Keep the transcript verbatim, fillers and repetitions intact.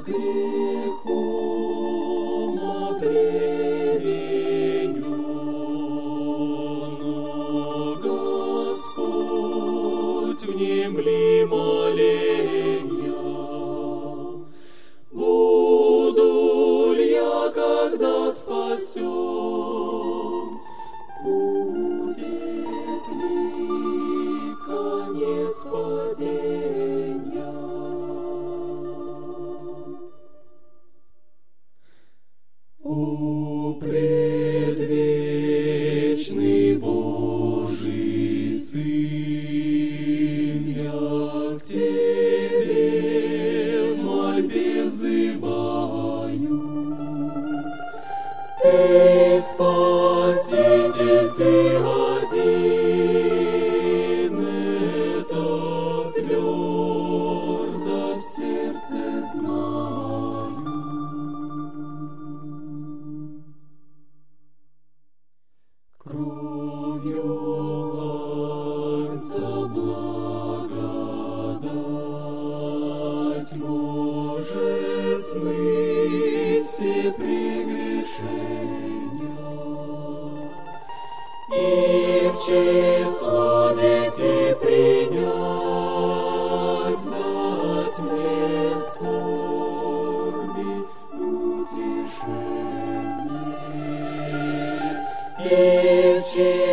грехом обременен, но Господь внемли моления. Буду ли я, когда спасен, будет ли конец падения? О, предвечный Божий Сын, я к Тебе в мольбе взываю. Ты Спаситель, Ты один, это твердо в сердце знаю. Кровью Отца благодать может смыть все прегрешения, и в число детей принять, дать мне скорби утешение. И в